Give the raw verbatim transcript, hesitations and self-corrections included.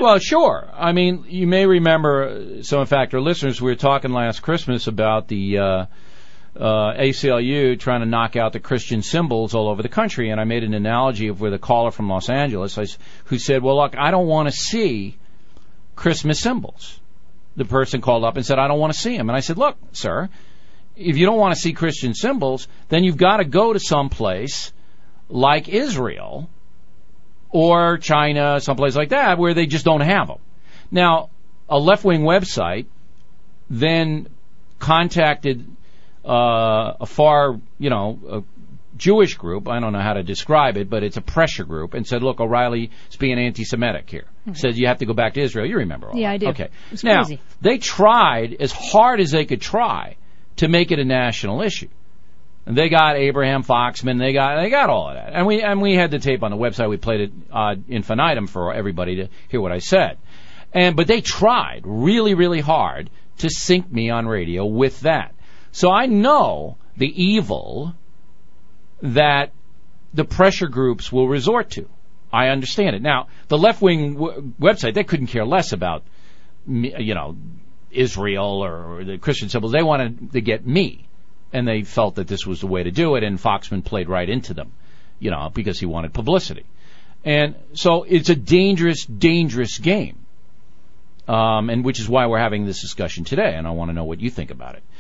Well, sure. I mean, you may remember, so in fact, our listeners, we were talking last Christmas about the uh, uh, A C L U trying to knock out the Christian symbols all over the country, and I made an analogy of with a caller from Los Angeles I, who said, well, look, I don't want to see Christmas symbols. The person called up and said, I don't want to see them. And I said, look, sir, if you don't want to see Christian symbols, then you've got to go to some place like Israel or China, someplace like that, where they just don't have them. Now, a left-wing website then contacted uh, a far, you know, a Jewish group, I don't know how to describe it, but it's a pressure group, and said, look, O'Reilly's being anti-Semitic here. Mm-hmm. Said you have to go back to Israel. You remember all Yeah, that. I do. Okay. It's now, crazy. They tried as hard as they could try to make it a national issue. And they got Abraham Foxman, they got they got all of that. And we and we had the tape on the website. We played it uh, infinitum for everybody to hear what I said. And but they tried really, really hard to sink me on radio with that. So I know the evil that the pressure groups will resort to. I understand it. Now, the left-wing w- website, they couldn't care less about, you know, Israel or the Christian symbols. They wanted to get me, and they felt that this was the way to do it, and Foxman played right into them, you know, because he wanted publicity. And so it's a dangerous, dangerous game, um, and which is why we're having this discussion today, and I want to know what you think about it.